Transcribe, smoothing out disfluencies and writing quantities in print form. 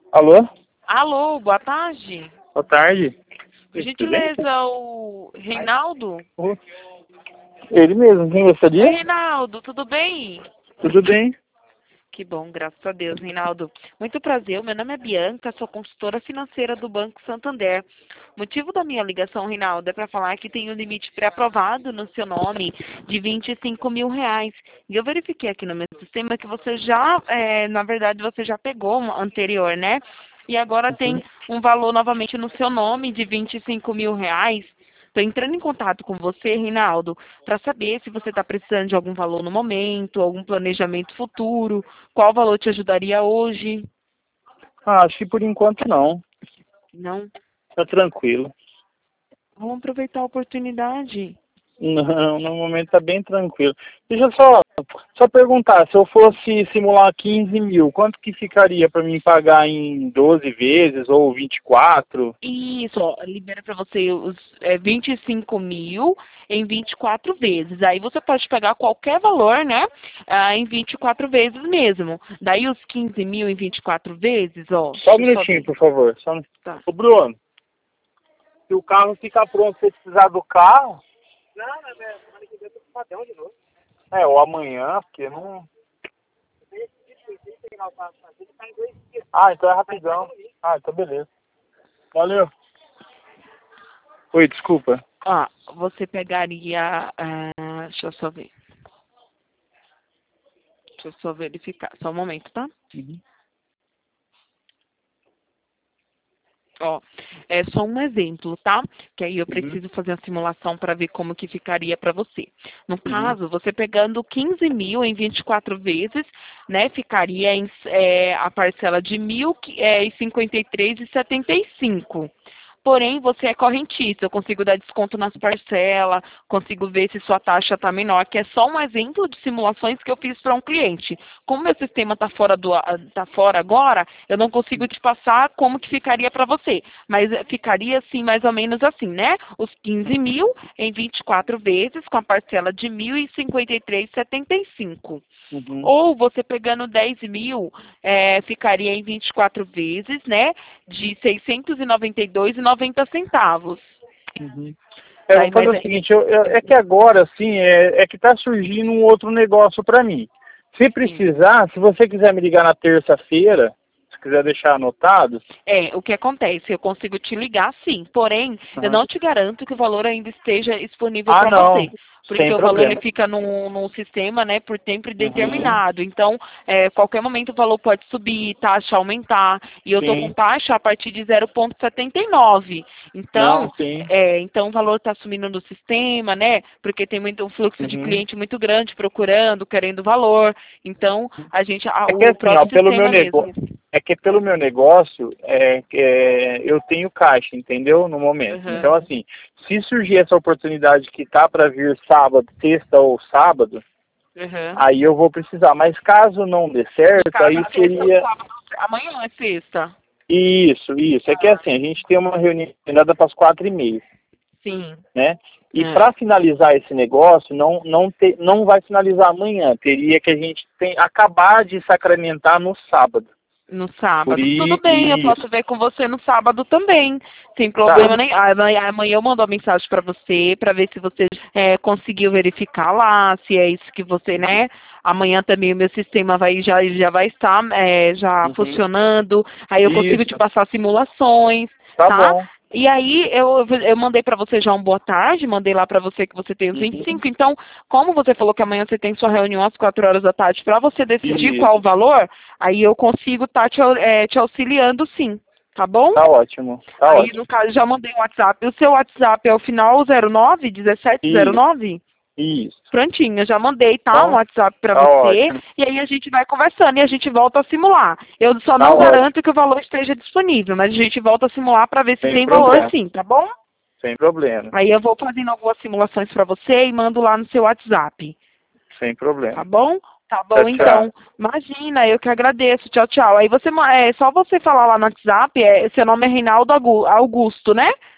Alô? Alô, boa tarde. Boa tarde. Por gentileza, o Reinaldo? Ele mesmo, quem Oi, gostaria? Reinaldo, tudo bem? Tudo bem? Que bom, graças a Deus, Reinaldo. Muito prazer, meu nome é Bianca, sou consultora financeira do Banco Santander. O motivo da minha ligação, Reinaldo, é para falar que tem um limite pré-aprovado no seu nome de R$ 25.000. E eu verifiquei aqui no meu sistema que você já, na verdade, você já pegou um anterior, né? E agora Uhum. tem um valor novamente no seu nome de R$ 25.000. Estou entrando em contato com você, Reinaldo, para saber se você está precisando de algum valor no momento, algum planejamento futuro, qual valor te ajudaria hoje. Acho que por enquanto não. Não? Tá tranquilo. Vamos aproveitar a oportunidade. Não, no momento tá bem tranquilo. Deixa eu só perguntar, se eu fosse simular 15 mil, quanto que ficaria para mim pagar em 12 vezes ou 24? Isso, ó, libera para você os 25.000 em 24 vezes. Aí você pode pegar qualquer valor, né? Em 24 vezes mesmo. Daí os 15.000 em 24 vezes, ó. Só um Deixa eu só minutinho, ver. por favor. Tá. Ô, Bruno, se o carro ficar pronto, você precisar do carro? Ou amanhã, porque não... Então é rapidão. Então beleza. Valeu. Oi, desculpa. Ó, você pegaria. Deixa eu só ver. Deixa eu só verificar. Só um momento, tá? Uhum. Ó, é só um exemplo, tá? Que aí eu Uhum. preciso fazer a simulação para ver como que ficaria para você. No Uhum. caso, você pegando 15.000 em 24 vezes, né? Ficaria a parcela de 1.053,75. Porém, você é correntista, eu consigo dar desconto nas parcelas, consigo ver se sua taxa está menor, que é só um exemplo de simulações que eu fiz para um cliente. Como meu sistema está tá fora agora, eu não consigo te passar como que ficaria para você. Mas ficaria assim, mais ou menos assim, né? Os 15.000 em 24 vezes, com a parcela de 1.053,75. Uhum. Ou você pegando 10.000, ficaria em 24 vezes, né? De R$ 692,90. Uhum. Eu vou Daí, fazer mas o seguinte, é que agora, assim, é que tá surgindo um outro negócio para mim. Se sim. precisar, se você quiser me ligar na terça-feira, se quiser deixar anotado. O que acontece? Eu consigo te ligar, sim. Porém, eu Uhum. não te garanto que o valor ainda esteja disponível para você. Não, Porque sem o valor ele problema. fica num sistema, né, por tempo Uhum. determinado. Então, qualquer momento o valor pode subir, taxa aumentar. E eu estou com Sim. taxa a partir de 0,79. Não, Então, sim. então o valor está subindo no sistema, né? Porque tem um fluxo de Uhum. cliente muito grande procurando, querendo valor. Então, É que o assim, ó, próprio sistema mesmo. pelo meu negócio, eu tenho caixa, entendeu? No momento. Uhum. Então, assim, se surgir essa oportunidade que tá para vir sábado, sexta ou sábado, Uhum. aí eu vou precisar. Mas caso não dê No certo, caso, aí a sexta ou seria sábado. Amanhã é sexta. isso, isso. É que Ah, assim, a gente tem uma reunião agendada para as 4h30, sim. né? E É. para finalizar esse negócio, não vai finalizar amanhã. Teria que a gente acabar de sacramentar no sábado. No Por sábado. Tudo bem, eu posso isso. ver com você no sábado também. Sem Tá. problema nem. Amanhã eu mando uma mensagem para você, para ver se você conseguiu verificar lá, se é isso que você, né? Amanhã também o meu sistema já vai estar já Uhum. funcionando. Aí eu consigo te Isso. passar simulações, Tá tá? bom. E aí eu mandei para você já um boa tarde, mandei lá para você que você tem os Uhum. 25. Então, como você falou que amanhã você tem sua reunião às 4 horas da tarde, para você decidir qual o Isso. valor, aí eu consigo estar te auxiliando, sim, tá bom? Tá ótimo. Tá Aí, ótimo. no caso, já mandei o WhatsApp. O seu WhatsApp é o final 09, Isso. 1709? Isso. Prontinho, eu já mandei, tá? Um Então, WhatsApp para tá você. ótimo. E aí a gente vai conversando e a gente volta a simular. Eu só Tá não ótimo. garanto que o valor esteja disponível, mas a gente volta a simular para ver se Sem tem valor problema. sim, tá bom? Sem problema. Aí eu vou fazendo algumas simulações para você e mando lá no seu WhatsApp. Sem Tá problema. bom? Tá Tchau, bom, tchau. então. Imagina, eu que agradeço. Tchau, tchau. Aí você, só você falar lá no WhatsApp, seu nome é Reinaldo Augusto, né?